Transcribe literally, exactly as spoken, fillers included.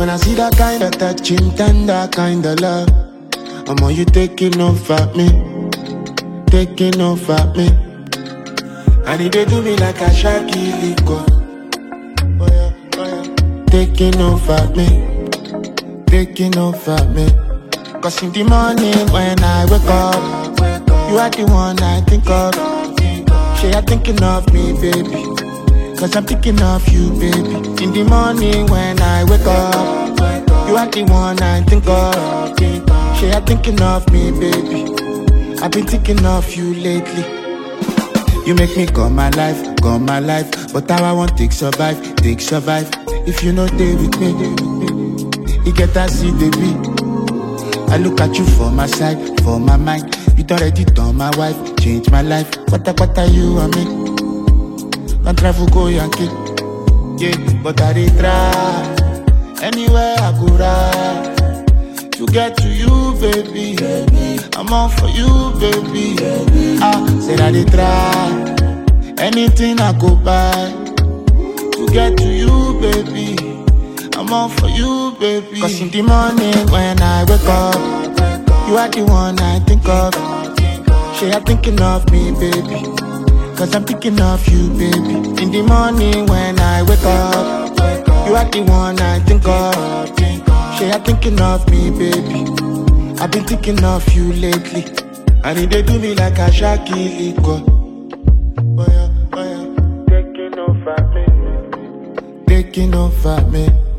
When I see that kind of touching, tender kind of love, I'm on you taking over me, taking over me. And it they do me like a Shaki liquor. Oh yeah, oh yeah. Taking over me, taking over me. Cause in the morning when I wake up, you are the one I think of. She are thinking of me, baby. Cause I'm thinking of you, baby. In the morning when I wake up, you are the one I think of. She are thinking of me, baby. I've been thinking of you lately. You make me come my life, come my life. But how I want take survive, take survive. If you know stay with me, you get to see the beat. I look at you for my side, for my mind. You done already done my wife, change my life. What a, what are you and me? Don't travel go Yankee, yeah, but I dey try. Anywhere I go ride to get to you, baby. I'm on for you, baby. Ah, said I dey try. Anything I go buy to get to you, baby. I'm on for you, baby. Cause in the morning when I wake up, you are the one I think of. She are thinking of me, baby. Cause I'm thinking of you, baby. In the morning when I wake up, you are the one I think of. She are thinking of me, baby. I've been thinking of you lately. And it they do me like a Shaki liquor. Oh yeah, oh yeah. Taking over me, taking over me.